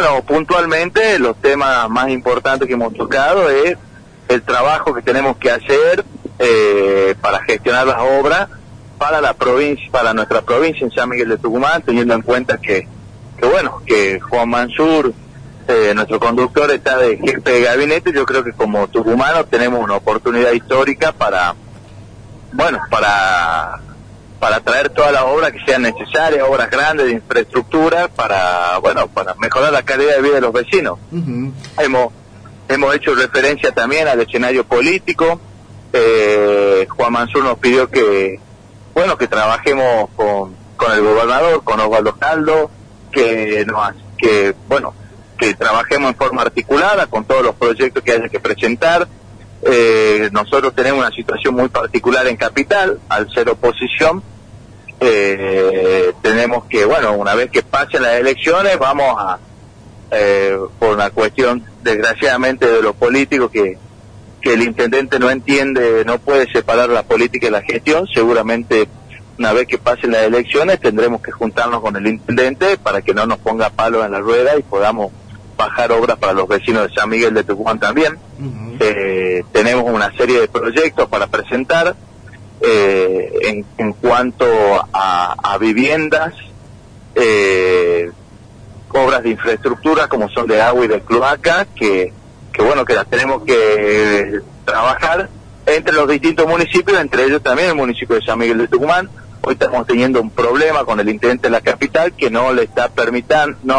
bueno, puntualmente los temas más importantes que hemos tocado es el trabajo que tenemos que hacer para gestionar las obras para la provincia, para nuestra provincia en San Miguel de Tucumán, teniendo en cuenta que Juan Mansur, nuestro conductor, está de jefe de gabinete. Yo creo que como tucumanos tenemos una oportunidad histórica para traer todas las obras que sean necesarias, obras grandes de infraestructura para mejorar la calidad de vida de los vecinos. Uh-huh. Hemos hecho referencia también al escenario político. Juan Mansur nos pidió que trabajemos con el gobernador, con Osvaldo Caldo, que trabajemos en forma articulada con todos los proyectos que haya que presentar. Nosotros tenemos una situación muy particular en Capital, al ser oposición. Tenemos que, una vez que pasen las elecciones, vamos a, por una cuestión desgraciadamente de los políticos que el intendente no entiende, no puede separar la política y la gestión. Seguramente una vez que pasen las elecciones tendremos que juntarnos con el intendente para que no nos ponga palos en la rueda y podamos bajar obras para los vecinos de San Miguel de Tucumán también. Uh-huh. Tenemos una serie de proyectos para presentar en cuanto a viviendas, obras de infraestructura como son de agua y de cloaca, que las tenemos que trabajar entre los distintos municipios, entre ellos también el municipio de San Miguel de Tucumán. Hoy estamos teniendo un problema con el intendente de la capital que no le está permitiendo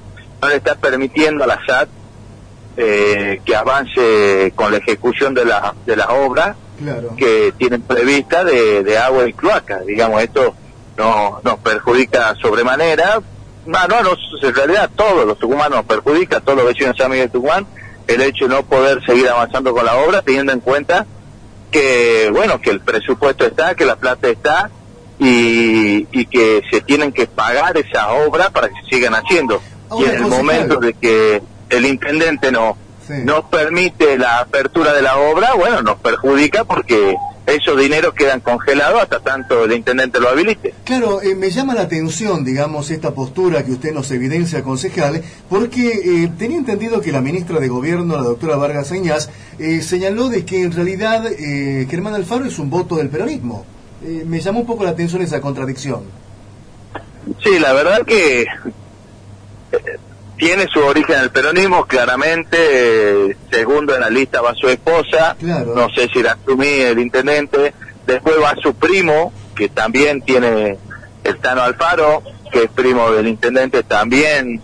a la SAT que avance con la ejecución de las obras, claro, que tienen prevista de agua y cloaca. Digamos, esto nos perjudica sobremanera. En realidad todos los tucumanos nos perjudica, a todos los vecinos de San Miguel de Tucumán, el hecho de no poder seguir avanzando con la obra, teniendo en cuenta que el presupuesto está, que la plata está, y que se tienen que pagar esas obras para que se sigan haciendo. Ahora, y en el momento de que el intendente nos permite la apertura de la obra, nos perjudica porque esos dineros quedan congelados hasta tanto el intendente lo habilite. Claro, me llama la atención, digamos, esta postura que usted nos evidencia, concejal, porque tenía entendido que la ministra de Gobierno, la doctora Vargas Señas, señaló de que en realidad Germán Alfaro es un voto del peronismo. Me llamó un poco la atención esa contradicción. Sí, la verdad que tiene su origen en el peronismo, claramente. Segundo en la lista va su esposa, claro. No sé si la asumí el intendente. Después va su primo, que también tiene, el Tano Alfaro, que es primo del intendente, también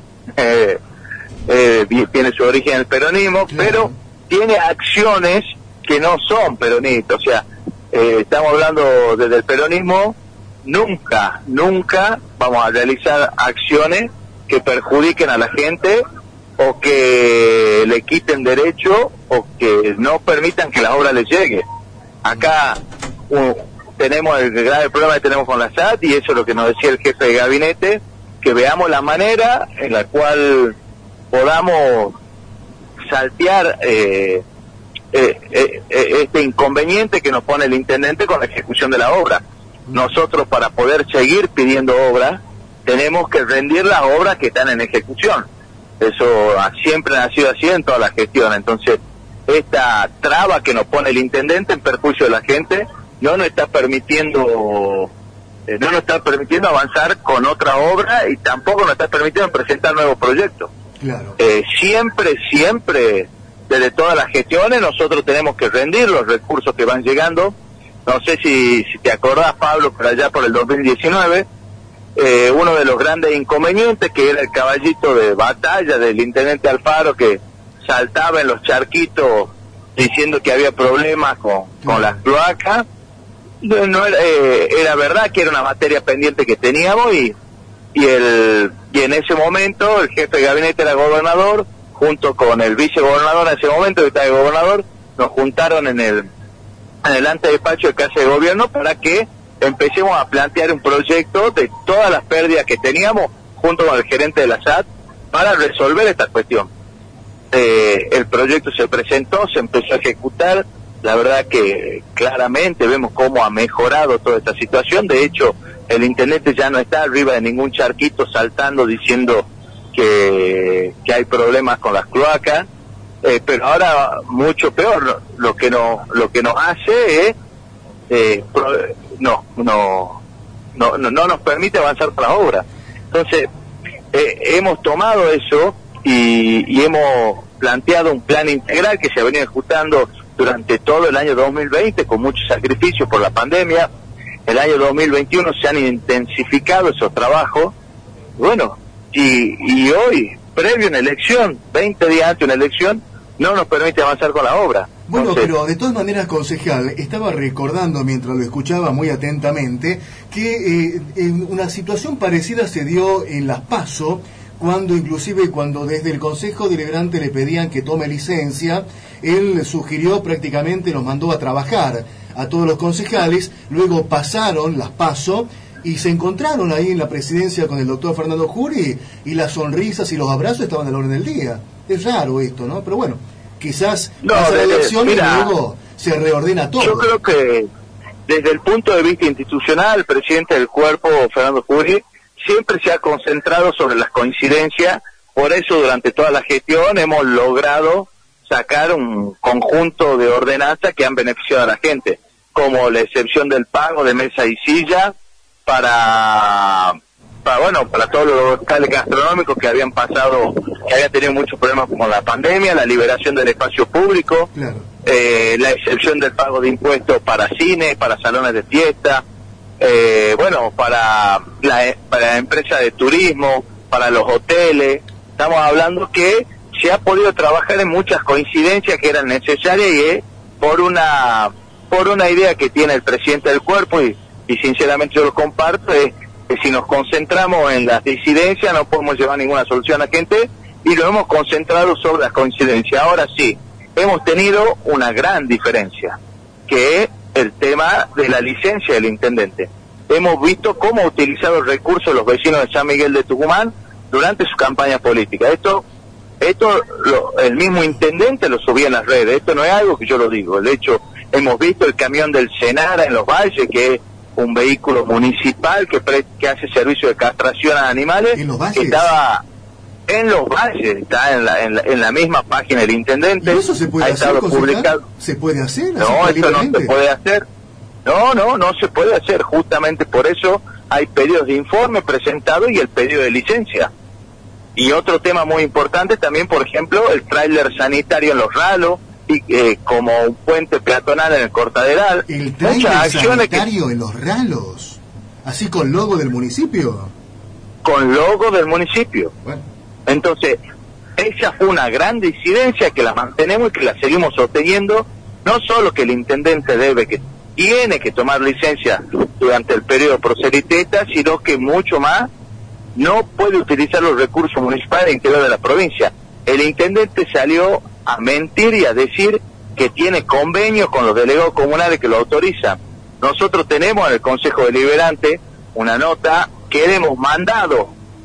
tiene su origen en el peronismo, claro. Pero tiene acciones que no son peronistas. O sea, estamos hablando desde el peronismo, nunca vamos a realizar acciones que perjudiquen a la gente o que le quiten derecho o que no permitan que la obra les llegue. Acá tenemos el grave problema que tenemos con la SAT, y eso es lo que nos decía el jefe de gabinete, que veamos la manera en la cual podamos saltear este inconveniente que nos pone el intendente con la ejecución de la obra. Nosotros, para poder seguir pidiendo obras, tenemos que rendir las obras que están en ejecución. Eso siempre ha sido así en toda la gestión. Entonces, esta traba que nos pone el intendente en perjuicio de la gente no nos está permitiendo avanzar con otra obra, y tampoco nos está permitiendo presentar nuevos proyectos. Claro. Siempre desde todas las gestiones nosotros tenemos que rendir los recursos que van llegando. No sé si te acordás, Pablo, por allá por el 2019, uno de los grandes inconvenientes, que era el caballito de batalla del intendente Alfaro, que saltaba en los charquitos diciendo que había problemas con las cloacas. No era verdad que era una materia pendiente que teníamos, y en ese momento el jefe de gabinete era gobernador, junto con el vicegobernador en ese momento, que estaba de gobernador, nos juntaron en el antedespacho de Casa de Gobierno para que empecemos a plantear un proyecto de todas las pérdidas que teníamos, junto con el gerente de la SAT, para resolver esta cuestión. El proyecto se presentó, se empezó a ejecutar. La verdad que claramente vemos cómo ha mejorado toda esta situación. De hecho, el intendente ya no está arriba de ningún charquito saltando diciendo que hay problemas con las cloacas, pero ahora mucho peor, lo que nos hace es no nos permite avanzar con la obra. Entonces hemos tomado eso y hemos planteado un plan integral que se ha venido ejecutando durante todo el año 2020 con mucho sacrificio por la pandemia. El año 2021 se han intensificado esos trabajos. Bueno, y hoy, previo a una elección, 20 días antes de una elección, no nos permite avanzar con la obra. Bueno, entonces, pero de todas maneras, concejal, estaba recordando mientras lo escuchaba muy atentamente que una situación parecida se dio en Las PASO, cuando desde el Consejo Deliberante le pedían que tome licencia, él sugirió, prácticamente nos mandó a trabajar a todos los concejales, luego pasaron Las PASO y se encontraron ahí en la presidencia con el doctor Fernando Jury y las sonrisas y los abrazos estaban a la orden del día. Es raro esto, ¿no? Pero bueno, quizás pasa la elección y luego se reordena todo. Yo creo que desde el punto de vista institucional, el presidente del cuerpo, Fernando Jury, siempre se ha concentrado sobre las coincidencias. Por eso durante toda la gestión hemos logrado sacar un conjunto de ordenanzas que han beneficiado a la gente, como la excepción del pago de mesa y silla para todos los locales gastronómicos que habían tenido muchos problemas con la pandemia, la liberación del espacio público, claro. La excepción del pago de impuestos para cines, para salones de fiesta, para la empresa de turismo, para los hoteles. Estamos hablando que se ha podido trabajar en muchas coincidencias que eran necesarias y es por una idea que tiene el presidente del cuerpo y sinceramente yo lo comparto, es que si nos concentramos en las disidencias no podemos llevar ninguna solución a la gente y lo hemos concentrado sobre las coincidencias. Ahora sí, hemos tenido una gran diferencia, que es el tema de la licencia del intendente. Hemos visto cómo ha utilizado el recurso de los vecinos de San Miguel de Tucumán durante su campaña política. Esto el mismo intendente lo subía en las redes, esto no es algo que yo lo digo. De hecho, hemos visto el camión del Senara en Los Valles, que es un vehículo municipal que hace servicio de castración a animales. ¿En Los Valles? Que estaba en Los Valles, está en la misma página del intendente. ¿Y eso se puede hacer, publicado? ¿Se puede hacer? No, eso no se puede hacer. No se puede hacer. Justamente por eso hay pedidos de informe presentados y el pedido de licencia. Y otro tema muy importante también, por ejemplo, el tráiler sanitario en Los Ralos, y como un puente peatonal en el Cortaderal. El tráiler sanitario en Los Ralos, así con logo del municipio. Con logo del municipio. Bueno. Entonces, esa fue una gran disidencia que la mantenemos y que la seguimos sosteniendo. No solo que el intendente tiene que tomar licencia durante el periodo proseliteta, sino que mucho más no puede utilizar los recursos municipales del interior de la provincia. El intendente salió a mentir y a decir que tiene convenio con los delegados comunales que lo autorizan. Nosotros tenemos en el Consejo Deliberante una nota que le hemos mandado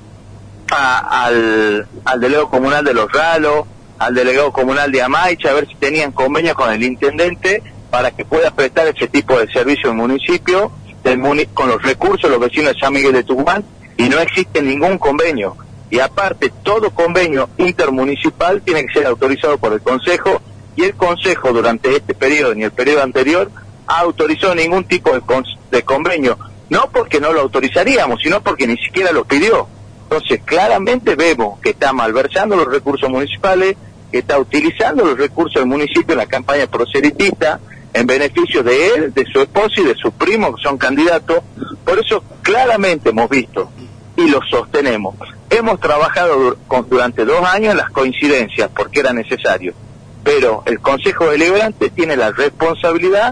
al delegado comunal de Los Ralos, al delegado comunal de Amaicha, a ver si tenían convenio con el intendente para que pueda prestar ese tipo de servicio en el municipio, con los recursos de los vecinos de San Miguel de Tucumán, y no existe ningún convenio. Y aparte, todo convenio intermunicipal tiene que ser autorizado por el Consejo, y el Consejo durante este periodo ni el periodo anterior ha autorizado ningún tipo de convenio, no porque no lo autorizaríamos, sino porque ni siquiera lo pidió. Entonces, claramente vemos que está malversando los recursos municipales, que está utilizando los recursos del municipio en la campaña proselitista, en beneficio de él, de su esposo y de su primo, que son candidatos. Por eso, claramente hemos visto, y lo sostenemos, hemos trabajado durante 2 años en las coincidencias, porque era necesario, pero el Consejo Deliberante tiene la responsabilidad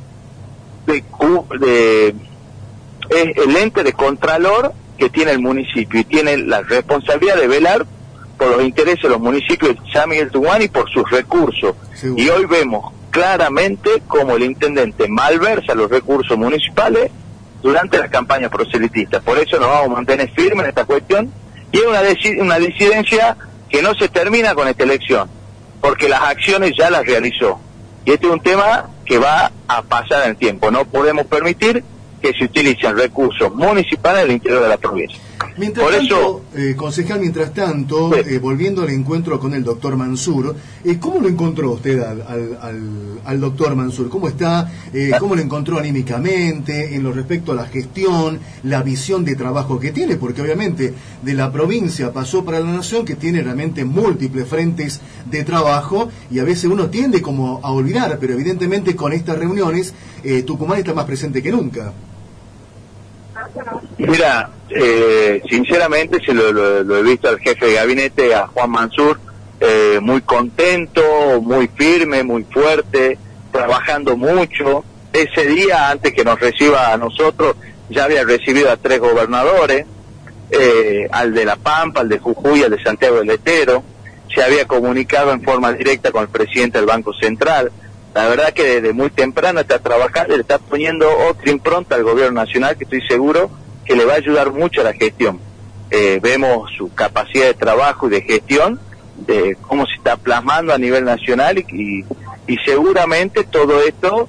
es el ente de contralor que tiene el municipio, y tiene la responsabilidad de velar por los intereses de los municipios de San Miguel de Tucumán y por sus recursos. Seguro. Y hoy vemos claramente cómo el intendente malversa los recursos municipales durante las campañas proselitistas. Por eso nos vamos a mantener firmes en esta cuestión, y es una disidencia que no se termina con esta elección, porque las acciones ya las realizó, y este es un tema que va a pasar en el tiempo. No podemos permitir que se utilicen recursos municipales en el interior de la provincia. Por eso, concejal, mientras tanto, sí, volviendo al encuentro con el doctor Mansur, ¿cómo lo encontró usted al doctor Mansur? ¿Cómo está? ¿Cómo lo encontró anímicamente en lo respecto a la gestión, la visión de trabajo que tiene? Porque obviamente de la provincia pasó para la nación, que tiene realmente múltiples frentes de trabajo, y a veces uno tiende como a olvidar, pero evidentemente con estas reuniones Tucumán está más presente que nunca. Mira, sinceramente se lo he visto al jefe de gabinete, a Juan Mansur, muy contento, muy firme, muy fuerte, trabajando mucho. Ese día, antes que nos reciba a nosotros, ya había recibido a 3 gobernadores, al de La Pampa, al de Jujuy, al de Santiago del Estero. Se había comunicado en forma directa con el presidente del Banco Central. La verdad que desde muy temprano está trabajando, le está poniendo otra impronta al gobierno nacional, que estoy seguro que le va a ayudar mucho a la gestión. Vemos su capacidad de trabajo y de gestión, de cómo se está plasmando a nivel nacional, y seguramente todo esto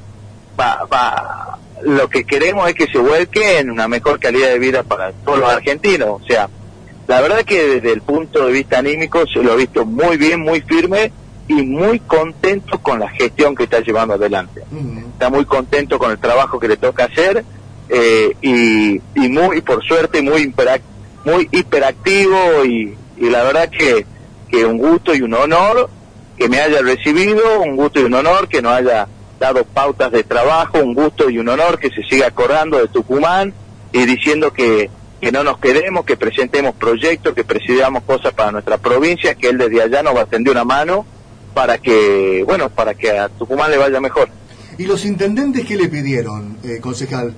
lo que queremos es que se vuelque en una mejor calidad de vida para todos los argentinos. O sea, la verdad que desde el punto de vista anímico se lo ha visto muy bien, muy firme, y muy contento con la gestión que está llevando adelante. Está muy contento con el trabajo que le toca hacer, y por suerte muy hiperactivo, y la verdad que un gusto y un honor que me haya recibido, un gusto y un honor que nos haya dado pautas de trabajo, un gusto y un honor que se siga acordando de Tucumán y diciendo que no nos quedemos, que presentemos proyectos, que presidamos cosas para nuestra provincia, que él desde allá nos va a tender una mano para que a Tucumán le vaya mejor. ¿Y los intendentes qué le pidieron, concejal?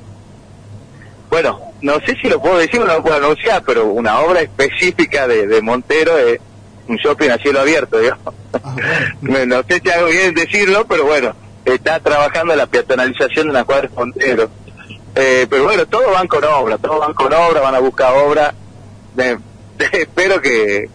Bueno, no sé si lo puedo decir o no lo puedo anunciar, pero una obra específica de Montero es un shopping a cielo abierto, digamos. No sé si hago bien decirlo, pero bueno, está trabajando en la peatonalización de una cuadra de Montero. Pero bueno, todos van con obra, van a buscar obra. Espero que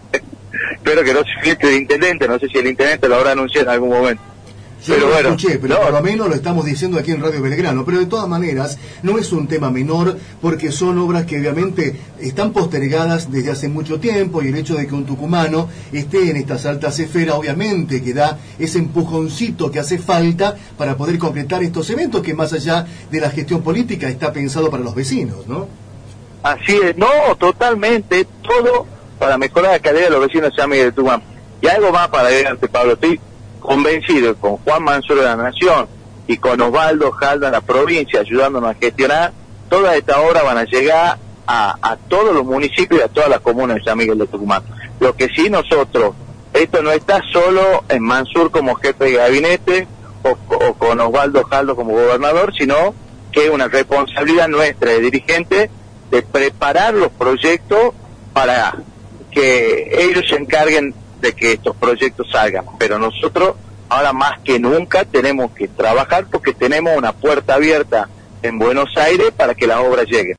no se filtre el intendente, no sé si el intendente lo habrá anunciado en algún momento. Yo no lo escuché, pero por lo menos lo estamos diciendo aquí en Radio Belgrano. Pero de todas maneras, no es un tema menor, porque son obras que obviamente están postergadas desde hace mucho tiempo, y el hecho de que un tucumano esté en estas altas esferas, obviamente que da ese empujoncito que hace falta para poder concretar estos eventos, que más allá de la gestión política está pensado para los vecinos, ¿no? Así es, no, totalmente, todo para mejorar la calidad de los vecinos de San Miguel de Tucumán. Y algo más para adelante, Pablo, estoy convencido, con Juan Mansur de la Nación y con Osvaldo Jalda en la provincia ayudándonos a gestionar, todas estas obras van a llegar a todos los municipios y a todas las comunas de San Miguel de Tucumán. Lo que sí nosotros, esto no está solo en Mansur como jefe de gabinete o con Osvaldo Jaldo como gobernador, sino que es una responsabilidad nuestra de dirigentes de preparar los proyectos para que ellos se encarguen de que estos proyectos salgan, pero nosotros ahora más que nunca tenemos que trabajar porque tenemos una puerta abierta en Buenos Aires para que las obras lleguen.